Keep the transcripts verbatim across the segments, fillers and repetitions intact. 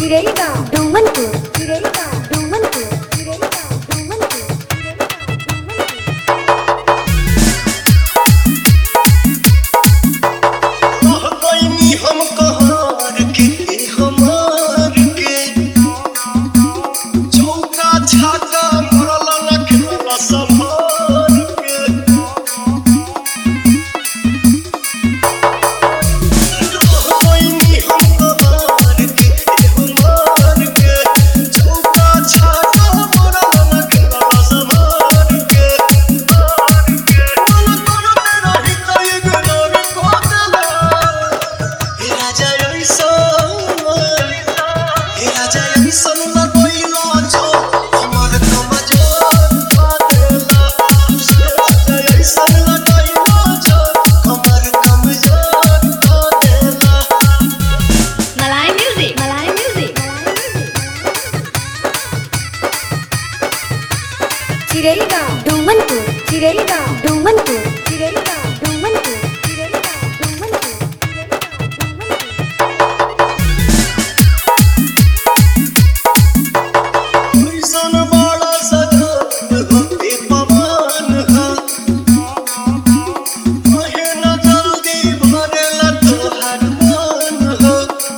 चिरेगांव डोमनपुर चिरेगांव डोमनपुर चिरेगांव डोमनपुर चिरेगांव डोमनपुर चिरेगांव डोमनपुर चिरेगांव डोमनपुर चिरेगांव डोमनपुर सन बड़ा सजन होते पवन हा कहे न जल्दी भरेला तोहर मन हा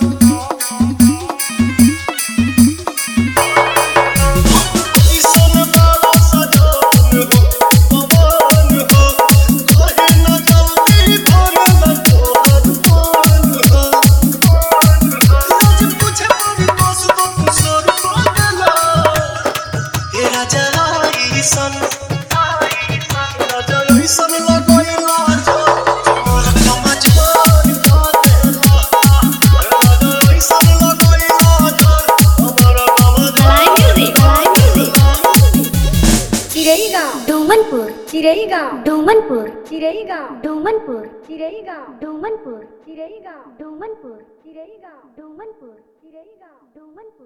सन बड़ा सजन होते पवन हा कहे न जल्दी भरेला तोहर मन हा रोज पूछे पड़ी दोस्त तो सर बदला राजा ईसन राजा ईसन लगैला जो मोर समझ पर देला राजा ईसन लगैला जो मोर समझ चिरेगांव डोमनपुर चिरेगांव डोमनपुर चिरेगांव डोमनपुर चिरेगांव डोमनपुर चिरेगांव डोमनपुर चिरेगांव डोमनपुर चिरेगांव डोमनपुर